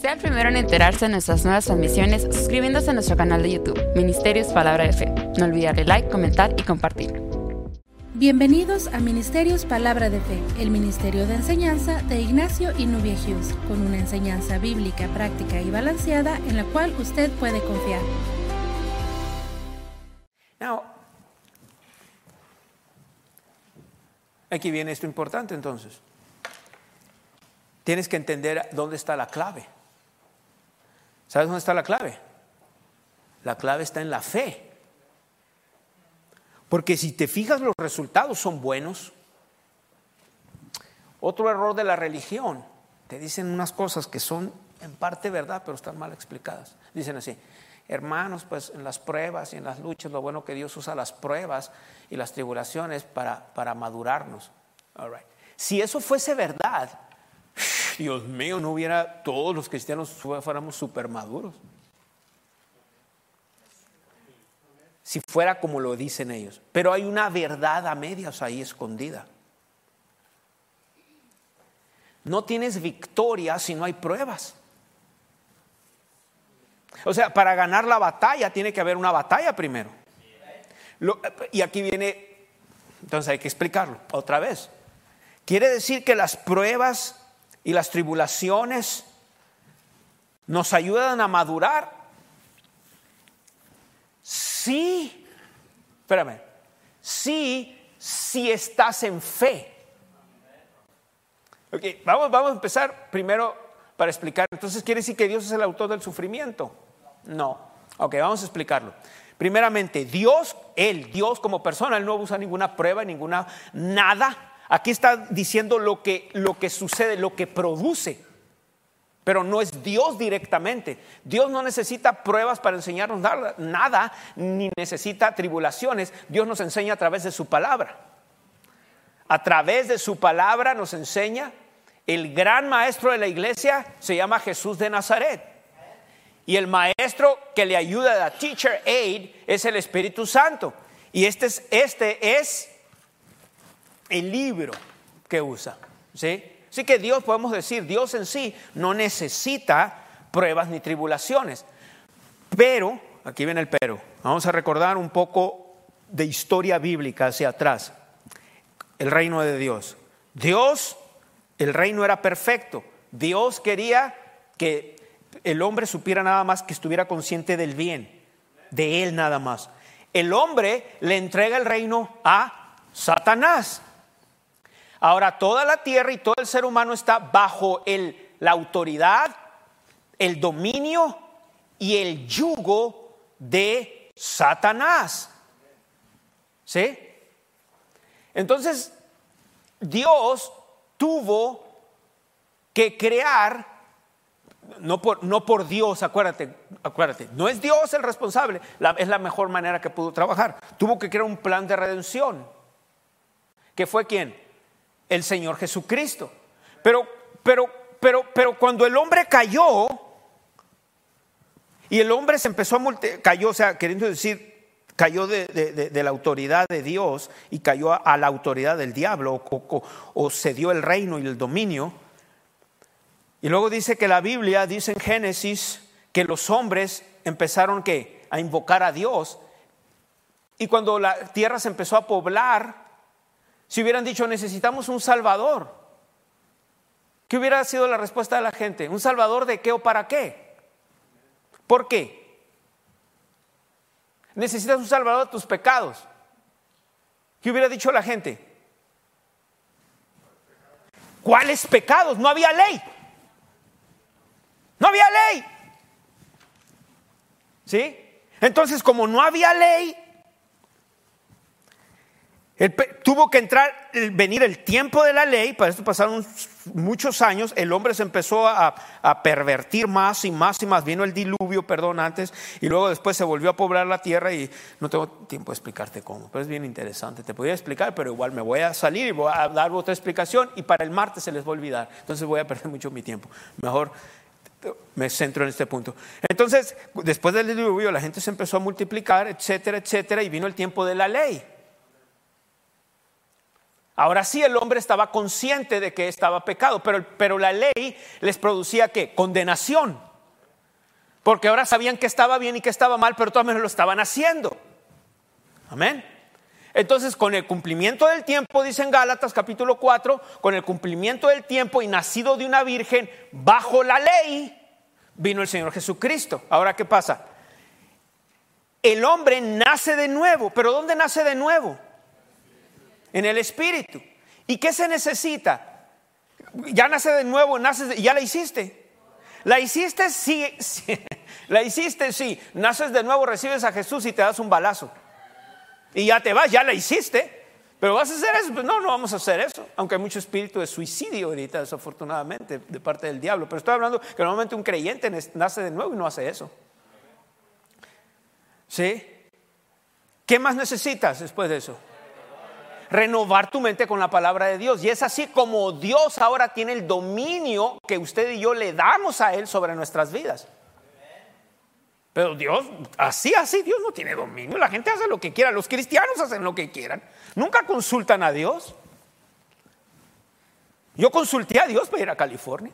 Sea el primero en enterarse de nuestras nuevas transmisiones suscribiéndose a nuestro canal de YouTube, Ministerios Palabra de Fe. No olvide darle like, comentar y compartir. Bienvenidos a Ministerios Palabra de Fe, el ministerio de enseñanza de Ignacio y Nubia Hughes, con una enseñanza bíblica, práctica y balanceada en la cual usted puede confiar. Now, aquí viene esto importante entonces. Tienes que entender dónde está la clave. ¿Sabes dónde está la clave? La clave está en la fe. Porque si te fijas, los resultados son buenos. Otro error de la religión, te dicen unas cosas que son en parte verdad, pero están mal explicadas. Dicen así: hermanos, pues en las pruebas y en las luchas, lo bueno que Dios usa las pruebas y las tribulaciones para madurarnos. All right. Si eso fuese verdad, Dios mío, no hubiera, todos los cristianos fuéramos súper maduros. Si fuera como lo dicen ellos. Pero hay una verdad a medias ahí escondida. No tienes victoria si no hay pruebas. O sea, para ganar la batalla tiene que haber una batalla primero. Y aquí viene, entonces hay que explicarlo otra vez. Quiere decir que las pruebas y las tribulaciones nos ayudan a madurar. Sí, espérame, sí, si estás en fe. Okay, vamos a empezar primero para explicar. Entonces, ¿quiere decir que Dios es el autor del sufrimiento? No. Ok, vamos a explicarlo. Primeramente, Dios como persona, Él no usa ninguna prueba, nada. Aquí está diciendo lo que sucede, lo que produce. Pero no es Dios directamente. Dios no necesita pruebas para enseñarnos nada, ni necesita tribulaciones. Dios nos enseña a través de su palabra. A través de su palabra nos enseña. El gran maestro de la iglesia se llama Jesús de Nazaret. Y el maestro que le ayuda, la teacher aid, es el Espíritu Santo. Y este es el libro que usa, ¿sí? Así que Dios, podemos decir, Dios en sí no necesita pruebas ni tribulaciones. Pero, aquí viene el pero, vamos a recordar un poco de historia bíblica hacia atrás. El reino de Dios. El reino era perfecto. Dios quería que el hombre supiera nada más, que estuviera consciente del bien, de él nada más. El hombre le entrega el reino a Satanás. Ahora toda la tierra y todo el ser humano está bajo la autoridad, el dominio y el yugo de Satanás. ¿Sí? Entonces Dios tuvo que crear, no por Dios, acuérdate, no es Dios el responsable, es la mejor manera que pudo trabajar. Tuvo que crear un plan de redención. ¿Que fue quién? El Señor Jesucristo. Pero cuando el hombre cayó y el hombre se empezó cayó, o sea, queriendo decir, cayó de la autoridad de Dios y cayó a la autoridad del diablo, o cedió el reino y el dominio. Y luego dice que la Biblia dice en Génesis que los hombres empezaron a invocar a Dios. Y cuando la tierra se empezó a poblar, si hubieran dicho necesitamos un salvador, ¿qué hubiera sido la respuesta de la gente? ¿Un salvador de qué o para qué? ¿Por qué? Necesitas un salvador de tus pecados. ¿Qué hubiera dicho la gente? ¿Cuáles pecados? No había ley. No había ley. ¿Sí? Entonces, como no había ley, tuvo que venir el tiempo de la ley. Para esto pasaron muchos años. El hombre se empezó a pervertir más y más y más. Vino el diluvio, antes, y luego después se volvió a poblar la tierra. Y no tengo tiempo de explicarte cómo, pero es bien interesante. Te podría explicar, pero igual me voy a salir y voy a dar otra explicación, y para el martes se les va a olvidar. Entonces voy a perder mucho mi tiempo. Mejor me centro en este punto. Entonces, después del diluvio, la gente se empezó a multiplicar, etcétera, etcétera, y vino el tiempo de la ley. Ahora sí el hombre estaba consciente de que estaba pecado, pero la ley les producía ¿qué? Condenación. Porque ahora sabían que estaba bien y que estaba mal, pero todos lo estaban haciendo. Amén. Entonces, con el cumplimiento del tiempo, dice en Gálatas capítulo 4, con el cumplimiento del tiempo y nacido de una virgen bajo la ley, vino el Señor Jesucristo. Ahora, ¿qué pasa? El hombre nace de nuevo, pero ¿dónde nace de nuevo? En el Espíritu. ¿Y qué se necesita? Ya nace de nuevo, ya la hiciste. La hiciste, sí, sí. La hiciste, sí. Naces de nuevo, recibes a Jesús y te das un balazo. Y ya te vas, ya la hiciste. Pero ¿vas a hacer eso? Pues no vamos a hacer eso. Aunque hay mucho espíritu de suicidio ahorita, desafortunadamente, de parte del diablo. Pero estoy hablando que normalmente un creyente nace de nuevo y no hace eso. ¿Sí? ¿Qué más necesitas después de eso? Renovar tu mente con la palabra de Dios. Y es así como Dios ahora tiene el dominio que usted y yo le damos a Él sobre nuestras vidas. Pero Dios, así, Dios no tiene dominio. La gente hace lo que quiera. Los cristianos hacen lo que quieran. Nunca consultan a Dios. Yo consulté a Dios para ir a California.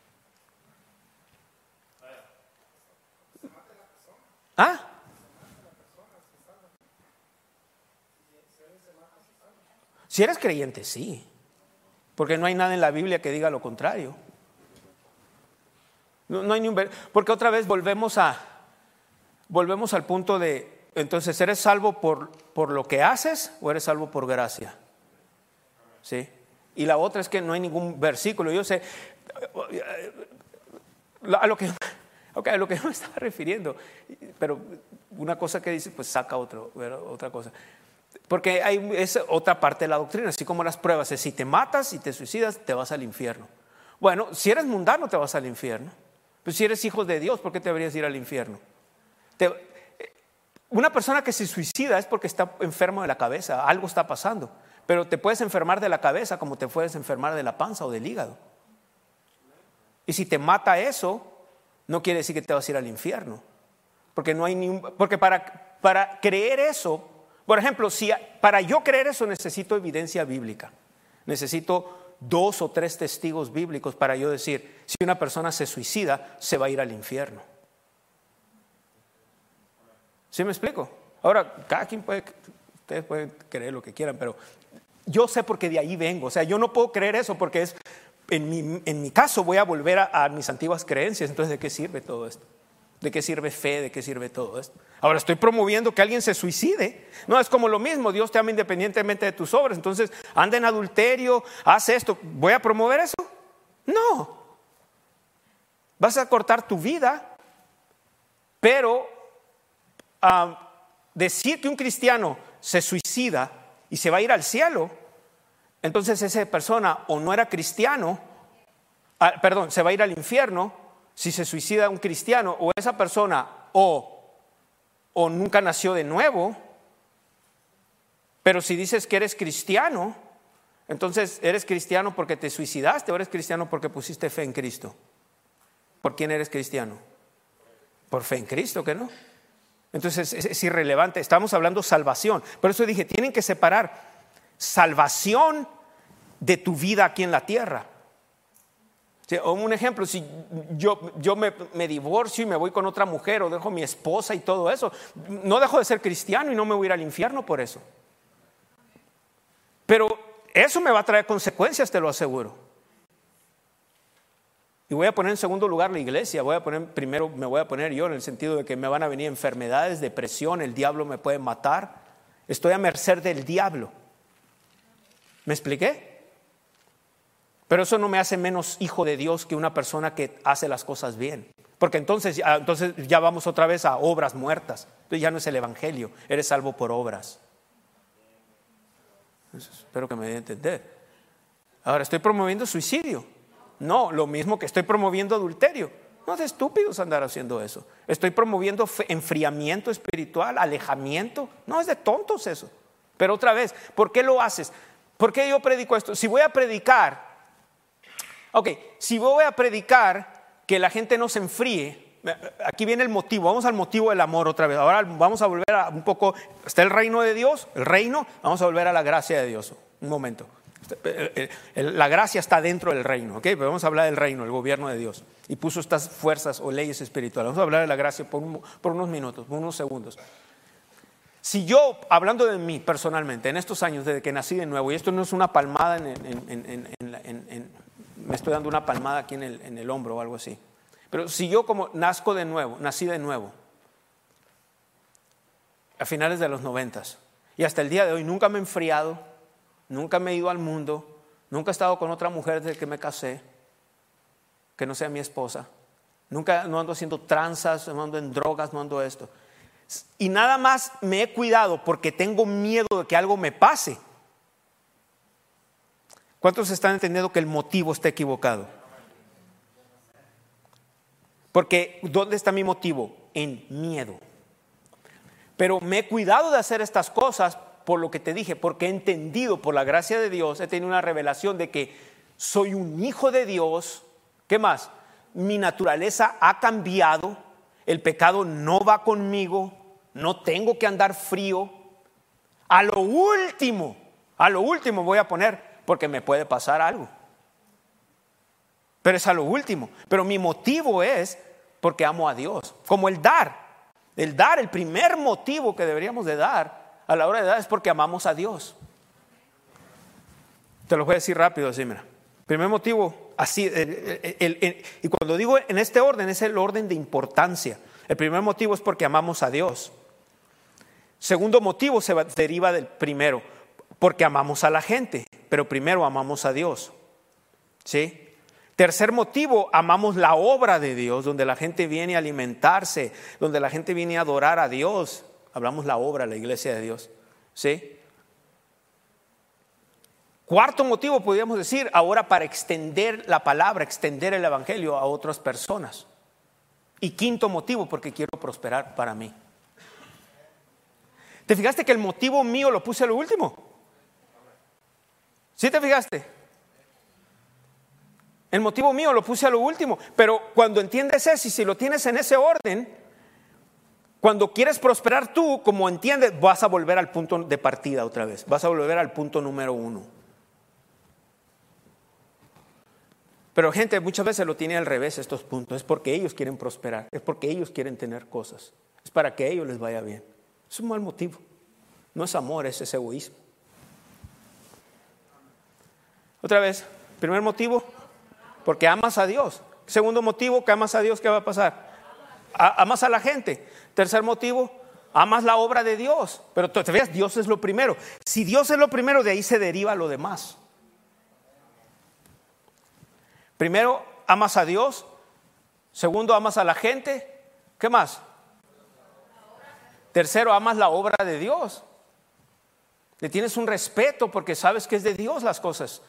¿Ah? Si eres creyente, sí. Porque no hay nada en la Biblia que diga lo contrario. No hay ni un... Porque otra vez volvemos al punto de, entonces, ¿eres salvo por lo que haces o eres salvo por gracia? ¿Sí? Y la otra es que no hay ningún versículo. Yo sé a lo que yo me estaba refiriendo, pero una cosa que dice, pues saca otra cosa. Porque es otra parte de la doctrina, así como las pruebas, es si te matas y te suicidas, te vas al infierno. Bueno, si eres mundano, te vas al infierno. Pero si eres hijo de Dios, ¿por qué te deberías ir al infierno? Una persona que se suicida es porque está enfermo de la cabeza, algo está pasando. Pero te puedes enfermar de la cabeza como te puedes enfermar de la panza o del hígado. Y si te mata eso, no quiere decir que te vas a ir al infierno. Porque no hay porque para creer eso, por ejemplo, para yo creer eso necesito evidencia bíblica. Necesito 2 o 3 testigos bíblicos para yo decir, si una persona se suicida, se va a ir al infierno. ¿Sí me explico? Ahora, cada quien ustedes pueden creer lo que quieran, pero yo sé porque de ahí vengo. O sea, yo no puedo creer eso porque en mi caso voy a volver a mis antiguas creencias. Entonces, ¿de qué sirve todo esto? ¿De qué sirve fe? ¿De qué sirve todo esto? Ahora estoy promoviendo que alguien se suicide. No, es como lo mismo. Dios te ama independientemente de tus obras. Entonces, anda en adulterio, haz esto. ¿Voy a promover eso? No. Vas a cortar tu vida. Pero decir que un cristiano se suicida y se va a ir al cielo, entonces esa persona o no era cristiano, se va a ir al infierno. Si se suicida un cristiano, o esa persona o nunca nació de nuevo. Pero si dices que eres cristiano, entonces ¿eres cristiano porque te suicidaste o eres cristiano porque pusiste fe en Cristo? ¿Por quién eres cristiano? Por fe en Cristo, ¿que no? Entonces es irrelevante. Estamos hablando salvación. Por eso dije, tienen que separar salvación de tu vida aquí en la tierra. Un ejemplo, si yo me divorcio y me voy con otra mujer o dejo a mi esposa y todo eso, no dejo de ser cristiano y no me voy a ir al infierno por eso. Pero eso me va a traer consecuencias, te lo aseguro. Y voy a poner en segundo lugar la iglesia. Primero me voy a poner yo, en el sentido de que me van a venir enfermedades, depresión, el diablo me puede matar. Estoy a merced del diablo. ¿Me expliqué? Pero eso no me hace menos hijo de Dios que una persona que hace las cosas bien. Porque entonces ya vamos otra vez a obras muertas. Entonces ya no es el evangelio, eres salvo por obras. Espero que me den a entender. Ahora, ¿estoy promoviendo suicidio? No, lo mismo que estoy promoviendo adulterio. No es de estúpidos andar haciendo eso. Estoy promoviendo enfriamiento espiritual, alejamiento. No, es de tontos eso. Pero otra vez, ¿por qué lo haces? ¿Por qué yo predico esto? Si voy a predicar que la gente no se enfríe, aquí viene el motivo. Vamos al motivo del amor otra vez. Ahora vamos a volver a un poco. Está el reino de Dios, vamos a volver a la gracia de Dios. Un momento. La gracia está dentro del reino, ¿ok? Pero vamos a hablar del reino, el gobierno de Dios. Y puso estas fuerzas o leyes espirituales. Vamos a hablar de la gracia por unos minutos, por unos segundos. Si yo, hablando de mí personalmente, en estos años desde que nací de nuevo, y esto no es una palmada me estoy dando una palmada aquí en el hombro o algo así. Pero si yo como nací de nuevo, a finales de los 90 y hasta el día de hoy nunca me he enfriado, nunca me he ido al mundo, nunca he estado con otra mujer desde que me casé, que no sea mi esposa, no ando haciendo tranzas, no ando en drogas, no ando esto. Y nada más me he cuidado porque tengo miedo de que algo me pase. ¿Cuántos están entendiendo que el motivo está equivocado? Porque ¿dónde está mi motivo? En miedo. Pero me he cuidado de hacer estas cosas por lo que te dije, porque he entendido por la gracia de Dios, he tenido una revelación de que soy un hijo de Dios. ¿Qué más? Mi naturaleza ha cambiado, el pecado no va conmigo, no tengo que andar frío. A lo último voy a poner, porque me puede pasar algo. Pero es a lo último. Pero mi motivo es porque amo a Dios. Como el dar, el primer motivo que deberíamos de dar a la hora de dar es porque amamos a Dios. Te lo voy a decir rápido así, mira. Primer motivo, así, y cuando digo en este orden, es el orden de importancia. El primer motivo es porque amamos a Dios. Segundo motivo se deriva del primero, porque amamos a la gente, pero primero amamos a Dios. ¿Sí? Tercer motivo, amamos la obra de Dios, donde la gente viene a alimentarse, donde la gente viene a adorar a Dios. Hablamos la obra, la iglesia de Dios. ¿Sí? Cuarto motivo, podríamos decir, ahora para extender la palabra, extender el evangelio a otras personas. Y quinto motivo, porque quiero prosperar para mí. ¿Te fijaste que el motivo mío lo puse a lo último? ¿Sí te fijaste? El motivo mío lo puse a lo último. Pero cuando entiendes eso y si lo tienes en ese orden, cuando quieres prosperar tú, como entiendes, vas a volver al punto de partida otra vez. Vas a volver al punto número 1. Pero gente muchas veces lo tiene al revés estos puntos. Es porque ellos quieren prosperar. Es porque ellos quieren tener cosas. Es para que a ellos les vaya bien. Es un mal motivo. No es amor, es egoísmo. Otra vez, primer motivo, porque amas a Dios. Segundo motivo, que amas a Dios, ¿qué va a pasar? Amas a la gente. Tercer motivo, amas la obra de Dios. Pero te veas, Dios es lo primero. Si Dios es lo primero, de ahí se deriva lo demás. Primero, amas a Dios. Segundo, amas a la gente. ¿Qué más? Tercero, amas la obra de Dios. Le tienes un respeto porque sabes que es de Dios las cosas.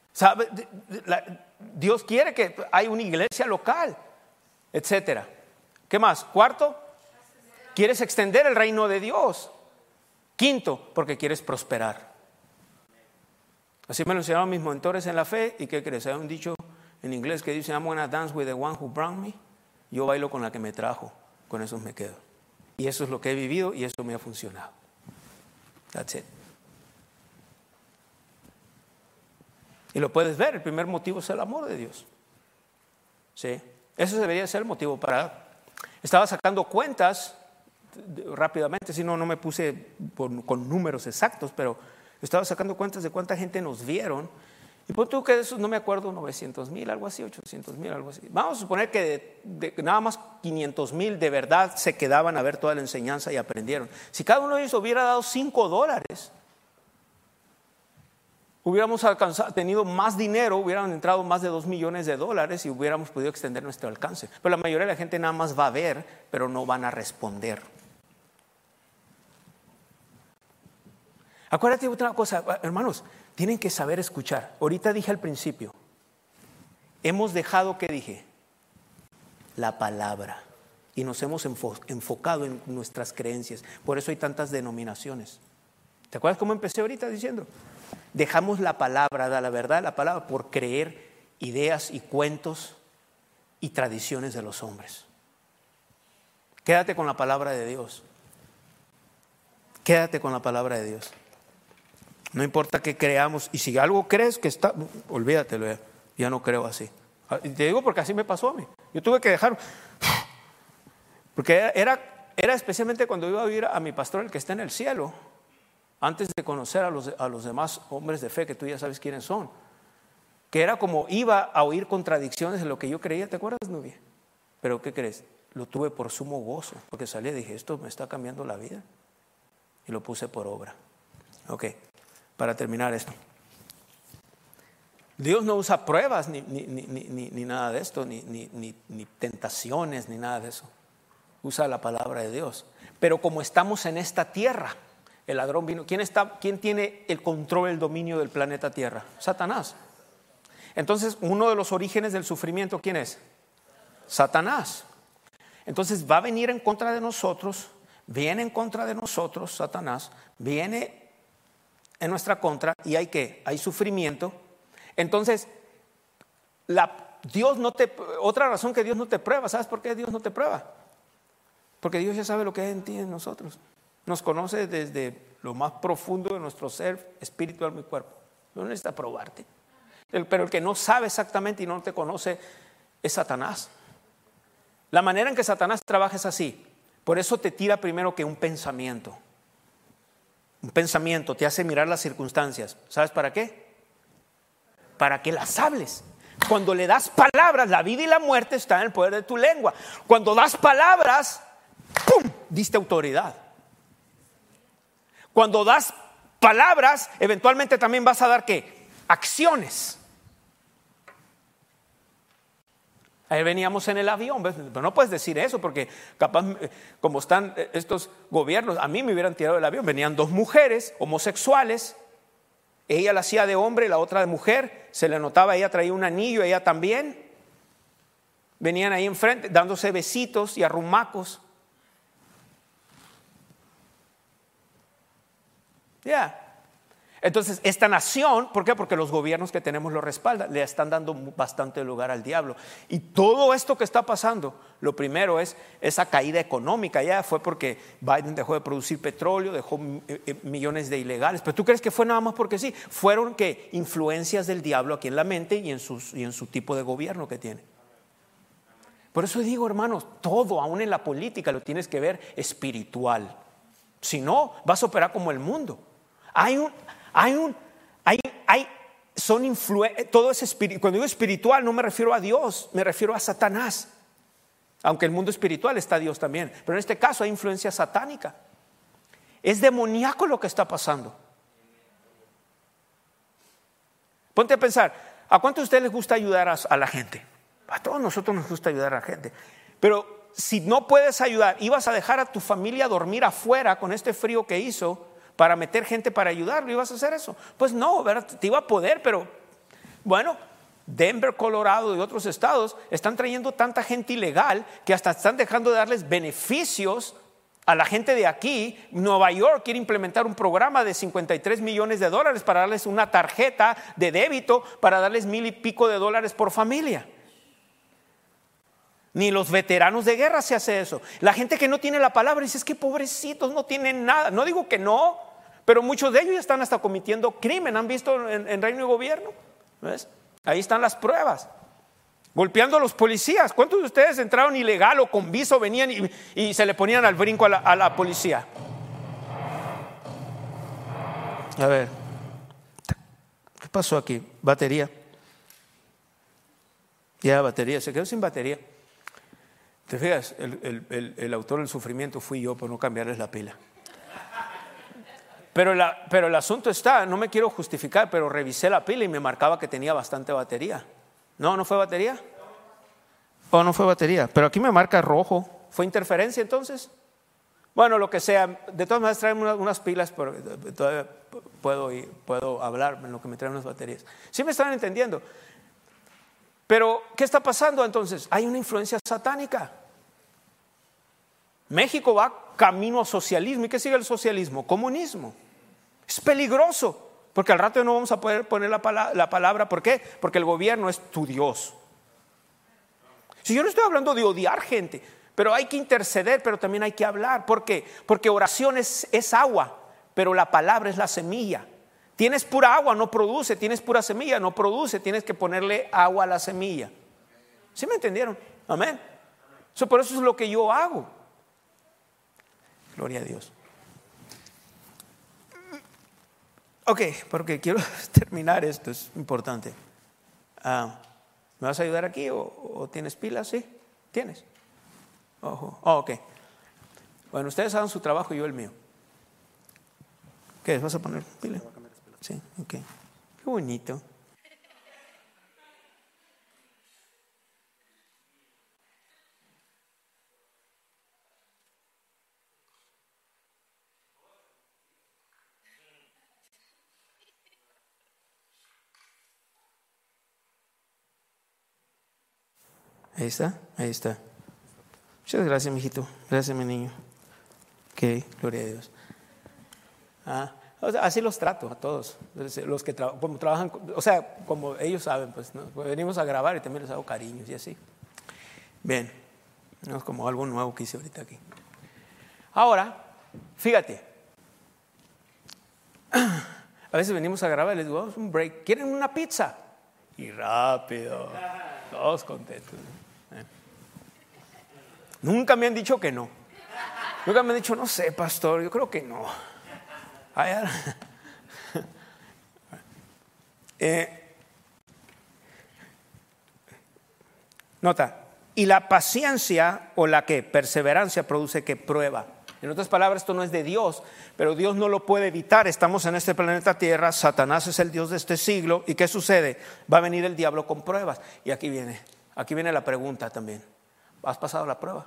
Dios quiere que haya una iglesia local, etcétera. ¿Qué más? Cuarto, quieres extender el reino de Dios. Quinto, porque quieres prosperar. Así me lo enseñaron mis mentores en la fe. ¿Y qué crees? Hay un dicho en inglés que dice: I'm gonna dance with the one who brought me. Yo bailo con la que me trajo. Con eso me quedo. Y eso es lo que he vivido y eso me ha funcionado. That's it. Y lo puedes ver, el primer motivo es el amor de Dios. ¿Sí? Ese debería ser el motivo para dar. Estaba sacando cuentas rápidamente, si no me puse con números exactos, pero estaba sacando cuentas de cuánta gente nos vieron. Y pon tú que de esos, no me acuerdo, 900,000, algo así, 800,000, algo así. Vamos a suponer que de nada más 500,000 de verdad se quedaban a ver toda la enseñanza y aprendieron. Si cada uno de ellos hubiera dado $5, hubiéramos tenido más dinero, hubieran entrado más de $2 millones y hubiéramos podido extender nuestro alcance. Pero la mayoría de la gente nada más va a ver, pero no van a responder. Acuérdate de otra cosa, hermanos. Tienen que saber escuchar. Ahorita dije al principio, hemos dejado, ¿qué dije? La palabra. Y nos hemos enfocado en nuestras creencias. Por eso hay tantas denominaciones. ¿Te acuerdas cómo empecé ahorita diciendo? Dejamos la palabra, la verdad, la palabra, por creer ideas y cuentos y tradiciones de los hombres. Quédate con la palabra de Dios. Quédate con la palabra de Dios. No importa qué creamos. Y si algo crees que está, olvídatelo, ya no creo así. Y te digo porque así me pasó a mí. Yo tuve que dejar, porque era especialmente cuando iba a oír a mi pastor, el que está en el cielo, antes de conocer a los demás hombres de fe que tú ya sabes quiénes son, que era como iba a oír contradicciones en lo que yo creía. ¿Te acuerdas, Nubia? Pero ¿qué crees? Lo tuve por sumo gozo, porque salí y dije, esto me está cambiando la vida, y lo puse por obra. Ok, para terminar esto, Dios no usa pruebas ni nada de esto, ni tentaciones, ni nada de eso. Usa la palabra de Dios. Pero como estamos en esta tierra, el ladrón vino. ¿Quién tiene el control, el dominio del planeta Tierra? Satanás. Entonces, uno de los orígenes del sufrimiento, ¿quién es? Satanás. Entonces va a venir en contra de nosotros, viene en contra de nosotros, Satanás, viene en nuestra contra, y hay ¿qué? Hay sufrimiento. Entonces, otra razón que Dios no te prueba, ¿sabes por qué Dios no te prueba? Porque Dios ya sabe lo que hay en ti y en nosotros. Nos conoce desde lo más profundo de nuestro ser espiritual, mi cuerpo. No necesita probarte. Pero el que no sabe exactamente y no te conoce es Satanás. La manera en que Satanás trabaja es así. Por eso te tira primero que un pensamiento. Un pensamiento te hace mirar las circunstancias. ¿Sabes para qué? Para que las hables. Cuando le das palabras, la vida y la muerte están en el poder de tu lengua. Cuando das palabras, ¡pum!, diste autoridad. Cuando das palabras, eventualmente también vas a dar ¿qué? Acciones. Ahí veníamos en el avión, pero no puedes decir eso porque capaz, como están estos gobiernos, a mí me hubieran tirado del avión. Venían dos mujeres homosexuales, ella la hacía de hombre, la otra de mujer, se le notaba, ella traía un anillo, ella también. Venían ahí enfrente dándose besitos y arrumacos. Ya. Entonces, esta nación, ¿por qué? Porque los gobiernos que tenemos lo respaldan, le están dando bastante lugar al diablo. Y todo esto que está pasando, lo primero es esa caída económica. Ya fue porque Biden dejó de producir petróleo, dejó millones de ilegales. Pero ¿tú crees que fue nada más porque sí? Fueron que influencias del diablo aquí en la mente y en su tipo de gobierno que tiene. Por eso digo, hermanos, todo, aún en la política, lo tienes que ver espiritual. Si no, vas a operar como el mundo. Todo es espiritual. Cuando digo espiritual no me refiero a Dios, me refiero a Satanás. Aunque el mundo espiritual está Dios también, pero en este caso hay influencia satánica. Es demoníaco lo que está pasando. Ponte a pensar, ¿a cuántos de ustedes les gusta ayudar a la gente? A todos nosotros nos gusta ayudar a la gente. Pero si no puedes ayudar, ¿ibas a dejar a tu familia dormir afuera con este frío que hizo para meter gente para ayudarlo? ¿Ibas a hacer eso? Pues no, ¿verdad? Te iba a poder, pero bueno, Denver, Colorado y otros estados están trayendo tanta gente ilegal que hasta están dejando de darles beneficios a la gente de aquí. Nueva York quiere implementar un programa de $53 millones para darles una tarjeta de débito para darles $1,000 y pico por familia. Ni los veteranos de guerra se hace eso. La gente que no tiene la palabra dice, es que pobrecitos, no tienen nada. No digo que no, pero muchos de ellos ya están hasta cometiendo crimen. ¿Han visto en Reino y Gobierno? ¿Ves? Ahí están las pruebas. Golpeando a los policías. ¿Cuántos de ustedes entraron ilegal o con viso, venían y se le ponían al brinco a la policía? A ver, ¿qué pasó aquí? Batería. Ya, batería, se quedó sin batería. Te fijas, el autor del sufrimiento fui yo por no cambiarles la pila. Pero el asunto está, no me quiero justificar, pero revisé la pila y me marcaba que tenía bastante batería. ¿No fue batería? No fue batería, pero aquí me marca rojo. ¿Fue interferencia entonces? Bueno, lo que sea. De todas maneras traen unas pilas, pero todavía puedo hablar en lo que me traen unas baterías. ¿Sí me están entendiendo? Pero, ¿qué está pasando entonces? Hay una influencia satánica. México va camino a socialismo. ¿Y qué sigue el socialismo? Comunismo. Es peligroso, porque al rato no vamos a poder poner la palabra. ¿Por qué? Porque el gobierno es tu Dios. Si yo no estoy hablando de odiar gente, pero hay que interceder, pero también hay que hablar. ¿Por qué? Porque oración es agua, pero la palabra es la semilla. Tienes pura agua, no produce. Tienes pura semilla, no produce. Tienes que ponerle agua a la semilla. ¿Sí me entendieron? Amén. Por eso es lo que yo hago. Gloria a Dios. Ok, porque quiero terminar esto, es importante. ¿Me vas a ayudar aquí o tienes pilas? Sí, tienes. Ojo. Ok. Bueno, ustedes hagan su trabajo y yo el mío. ¿Qué? ¿Vas a poner pila? Sí, ok. Qué bonito. Ahí está, ahí está. Muchas gracias, mijito. Gracias, mi niño. Ok, gloria a Dios. O sea, así los trato a todos. Los que como trabajan, o sea, como ellos saben, pues, ¿no? Pues venimos a grabar y también les hago cariños y así. Bien, no es como algo nuevo que hice ahorita aquí. Ahora, fíjate. A veces venimos a grabar y les digo, vamos a un break. ¿Quieren una pizza? Y rápido. Todos contentos. Nunca me han dicho que no. Nunca me han dicho, no sé, pastor, yo creo que no. Nota, y la paciencia o la que perseverancia produce que prueba. En otras palabras, esto no es de Dios, pero Dios no lo puede evitar. Estamos en este planeta Tierra, Satanás es el Dios de este siglo. ¿Y qué sucede? Va a venir el diablo con pruebas. Y aquí viene la pregunta también. ¿Has pasado la prueba?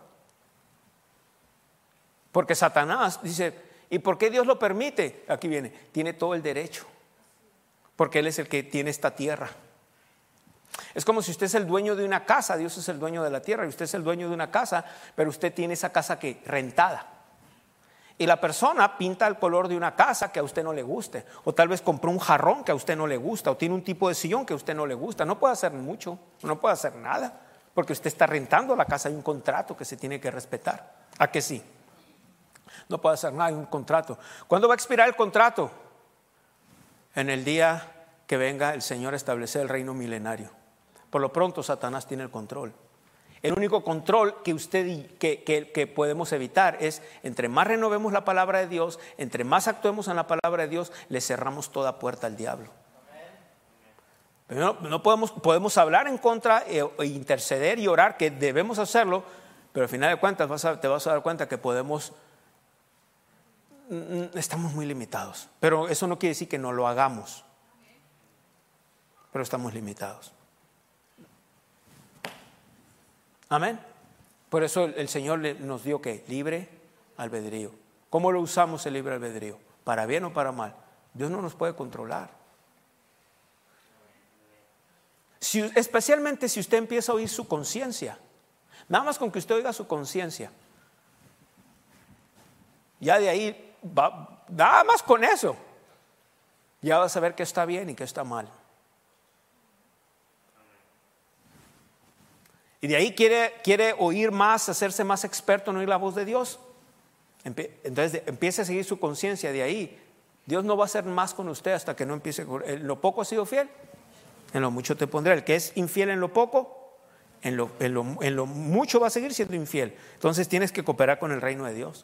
Porque Satanás dice, ¿y por qué Dios lo permite? Aquí viene, tiene todo el derecho. Porque Él es el que tiene esta tierra. Es como si usted es el dueño de una casa, Dios es el dueño de la tierra y usted es el dueño de una casa, pero usted tiene esa casa que rentada. Y la persona pinta el color de una casa que a usted no le guste, o tal vez compró un jarrón que a usted no le gusta, o tiene un tipo de sillón que a usted no le gusta. No puede hacer mucho, no puede hacer nada, porque usted está rentando la casa. Hay un contrato que se tiene que respetar. ¿A que sí? No puede hacer nada, hay un contrato. ¿Cuándo va a expirar el contrato? En el día que venga el Señor a establecer el reino milenario. Por lo pronto Satanás tiene el control. El único control que podemos evitar es, entre más renovemos la palabra de Dios, entre más actuemos en la palabra de Dios, le cerramos toda puerta al diablo. Pero no podemos hablar en contra e interceder y orar, que debemos hacerlo, pero al final de cuentas te vas a dar cuenta que estamos muy limitados. Pero eso no quiere decir que no lo hagamos, pero estamos limitados. Amén. Por eso el Señor nos dio que libre albedrío. ¿Cómo lo usamos el libre albedrío? ¿Para bien o para mal? Dios no nos puede controlar. Especialmente si usted empieza a oír su conciencia. Nada más con que usted oiga su conciencia, ya de ahí nada más con eso ya va a saber qué está bien y qué está mal. Y de ahí quiere oír más, hacerse más experto en oír la voz de Dios. Entonces empiece a seguir su conciencia. De ahí Dios no va a hacer más con usted hasta que no empiece. ¿En lo poco ha sido fiel? En lo mucho te pondré. El que es infiel en lo poco, en lo mucho va a seguir siendo infiel. Entonces tienes que cooperar con el reino de Dios.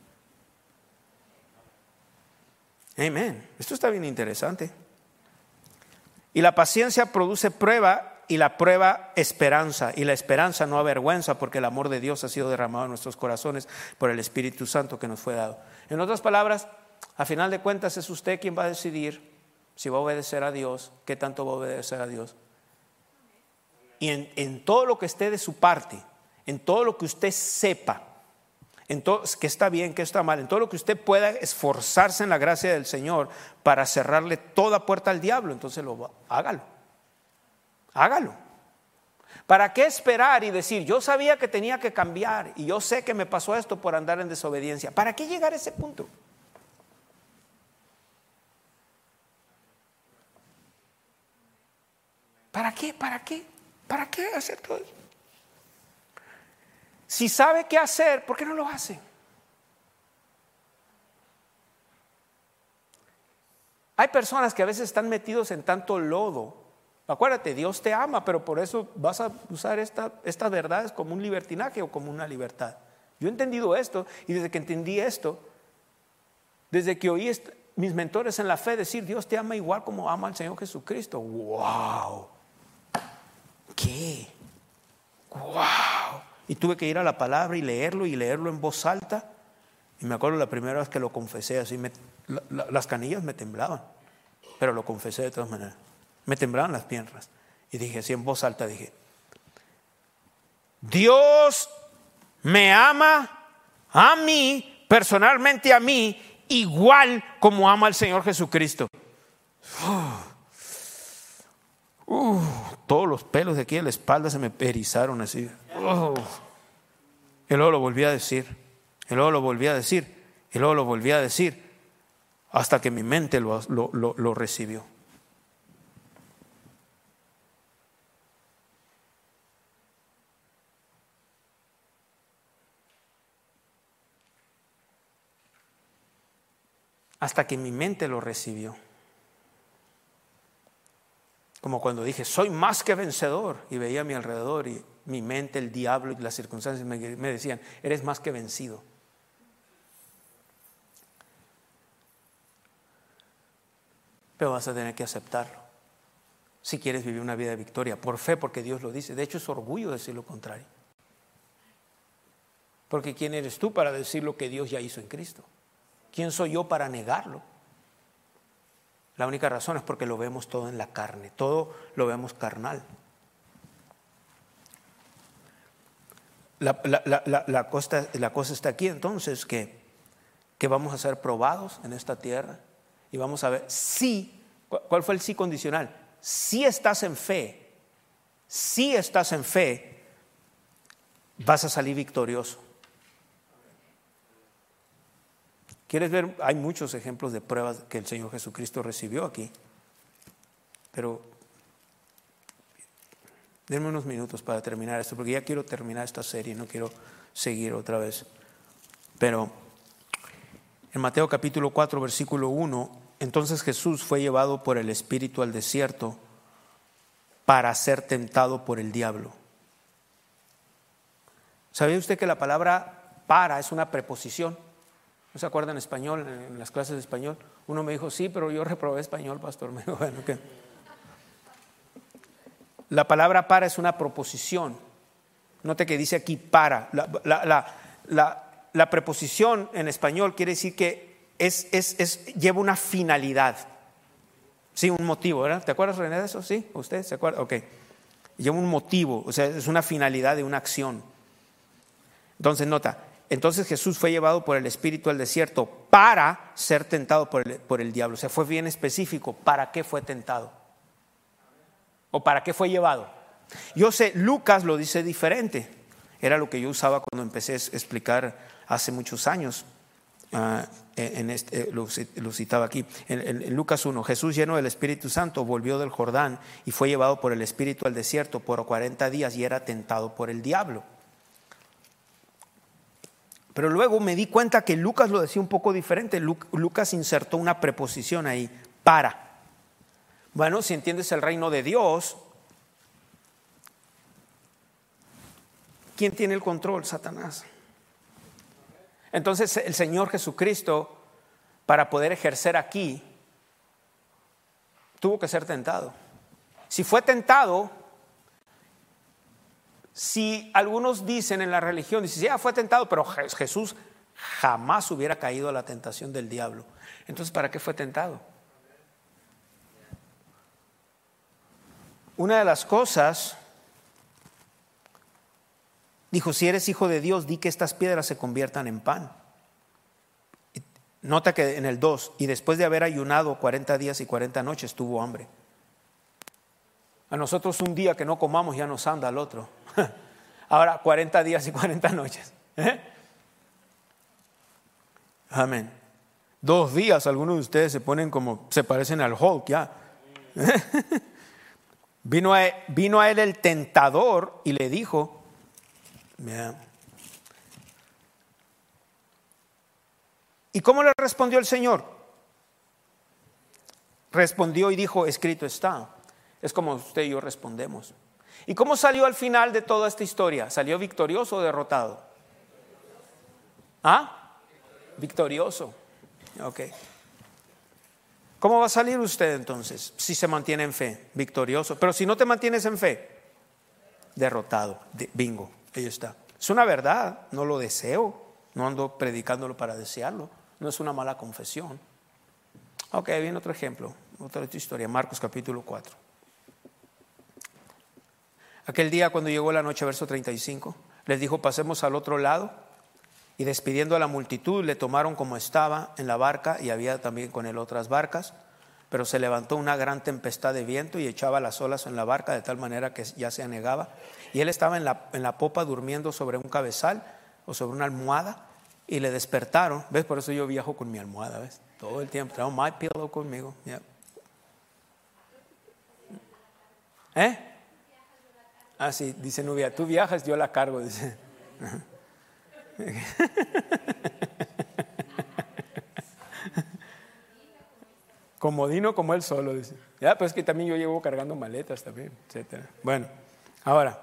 Amén. Esto está bien interesante. Y la paciencia produce prueba, y la prueba esperanza, y la esperanza no avergüenza, porque el amor de Dios ha sido derramado en nuestros corazones por el Espíritu Santo que nos fue dado. En otras palabras, a final de cuentas es usted quien va a decidir si va a obedecer a Dios, qué tanto va a obedecer a Dios. Y en todo lo que esté de su parte, en todo lo que usted sepa, en todo que está bien, que está mal, en todo lo que usted pueda esforzarse en la gracia del Señor para cerrarle toda puerta al diablo, entonces hágalo. ¿Para qué esperar y decir, yo sabía que tenía que cambiar y yo sé que me pasó esto por andar en desobediencia? ¿Para qué llegar a ese punto? ¿Para qué? ¿Para qué hacer todo eso? Si sabe qué hacer, ¿por qué no lo hace? Hay personas que a veces están metidos en tanto lodo. Acuérdate, Dios te ama, pero por eso vas a usar estas verdades como un libertinaje o como una libertad. Yo he entendido esto, y desde que entendí esto, desde que oí mis mentores en la fe decir, Dios te ama igual como ama al Señor Jesucristo. ¡Wow! ¿Qué? ¡Wow! Y tuve que ir a la palabra y leerlo en voz alta. Y me acuerdo la primera vez que lo confesé, así las canillas me temblaban, pero lo confesé de todas maneras. Me temblaban las piernas. Y dije así en voz alta, dije, Dios me ama a mí, personalmente a mí, igual como ama al Señor Jesucristo. Todos los pelos de aquí de la espalda se me erizaron así. Y luego lo volví a decir, y luego lo volví a decir, y luego lo volví a decir, hasta que mi mente lo recibió. Hasta que mi mente lo recibió. Como cuando dije, soy más que vencedor, y veía a mi alrededor y mi mente, el diablo y las circunstancias me decían, eres más que vencido. Pero vas a tener que aceptarlo si quieres vivir una vida de victoria, por fe, porque Dios lo dice. De hecho, es orgullo decir lo contrario. Porque ¿quién eres tú para decir lo que Dios ya hizo en Cristo? ¿Quién soy yo para negarlo? La única razón es porque lo vemos todo en la carne, todo lo vemos carnal. La cosa está aquí entonces que vamos a ser probados en esta tierra y vamos a ver si, ¿cuál fue el sí condicional? Si estás en fe, vas a salir victorioso. ¿Quieres ver? Hay muchos ejemplos de pruebas que el Señor Jesucristo recibió aquí. Pero denme unos minutos para terminar esto, porque ya quiero terminar esta serie, no quiero seguir otra vez. Pero en Mateo capítulo 4, versículo 1, entonces Jesús fue llevado por el Espíritu al desierto para ser tentado por el diablo. ¿Sabía usted que la palabra para es una preposición? ¿No se acuerda en español, en las clases de español? Uno me dijo, sí, pero yo reprobé español, pastor. Me dijo, bueno, ¿qué? La palabra para es una proposición. Note que dice aquí para. La preposición en español quiere decir que lleva una finalidad. Sí, un motivo, ¿verdad? ¿Te acuerdas, René, de eso? ¿Sí? ¿Usted se acuerda? Ok. Lleva un motivo, o sea, es una finalidad de una acción. Entonces, nota. Entonces Jesús fue llevado por el Espíritu al desierto para ser tentado por el diablo. O sea, fue bien específico. ¿Para qué fue tentado? ¿O para qué fue llevado? Yo sé, Lucas lo dice diferente. Era lo que yo usaba cuando empecé a explicar hace muchos años. Lo citaba aquí. En Lucas 1, Jesús, lleno del Espíritu Santo, volvió del Jordán y fue llevado por el Espíritu al desierto por 40 días y era tentado por el diablo. Pero luego me di cuenta que Lucas lo decía un poco diferente. Lucas insertó una preposición ahí, para. Bueno, si entiendes el reino de Dios, ¿quién tiene el control? Satanás. Entonces el Señor Jesucristo, para poder ejercer aquí, tuvo que ser tentado. Si fue tentado, si algunos dicen en la religión, dicen, ya fue tentado, pero Jesús jamás hubiera caído a la tentación del diablo. Entonces, ¿para qué fue tentado? Una de las cosas, dijo, si eres hijo de Dios, di que estas piedras se conviertan en pan. Nota que en el 2, y después de haber ayunado 40 días y 40 noches, tuvo hambre. A nosotros un día que no comamos ya nos anda al otro. Ahora 40 días y 40 noches. Amén. 2 días, algunos de ustedes se ponen como, se parecen al Hulk ya. Vino a él el tentador y le dijo, mira. ¿Y cómo le respondió el Señor? respondió y dijo, escrito está. Es como usted y yo respondemos. ¿Y cómo salió al final de toda esta historia? ¿Salió victorioso o derrotado? ¿Ah? Victorioso. Ok. ¿Cómo va a salir usted entonces si se mantiene en fe? Victorioso. Pero si no te mantienes en fe, derrotado. Bingo, ahí está. Es una verdad, no lo deseo, no ando predicándolo para desearlo, no es una mala confesión. Ok, viene otro ejemplo, otra historia, Marcos capítulo 4. Aquel día cuando llegó la noche, verso 35, les dijo, pasemos al otro lado, y despidiendo a la multitud le tomaron como estaba en la barca, y había también con él otras barcas, pero se levantó una gran tempestad de viento y echaba las olas en la barca de tal manera que ya se anegaba, y él estaba en la popa durmiendo sobre un cabezal o sobre una almohada, y le despertaron. ¿Ves? Por eso yo viajo con mi almohada, ¿ves? Todo el tiempo traigo my pillow conmigo. Yeah. Ah, sí, dice Nubia, tú viajas, yo la cargo, dice. Comodino como él solo, dice. Ya, pues es que también yo llevo cargando maletas también, etcétera. Bueno, ahora,